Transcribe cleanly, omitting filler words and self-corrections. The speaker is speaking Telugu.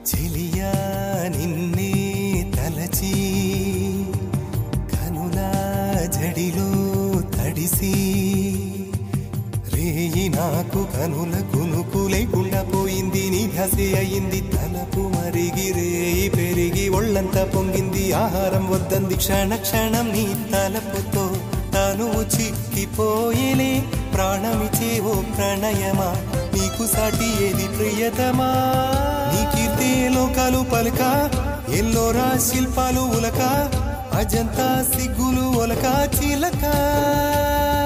చెలియా నిన్నే తలచి కనులా జడిలో తడిసి రేయి నాకు కనుల కునుకు లేకుండా పోయింది. నీ ధ్యాసే అయింది తలపు మరిగి రేయి పెరిగి ఒళ్ళంతా పొంగింది. ఆహారం వద్దంది క్షణ క్షణం నీ తలపుతో తాను చిక్కిపోయేలే. ప్రాణమిచే ఓ ప్రణయమా నీకు సాటి ఏది ప్రియతమా. నీ కీర్తే లోకాలు పలుక ఎల్లోరా శిల్పాలు ఉలక అజంతా సిగ్గులు ఒలక చిలక.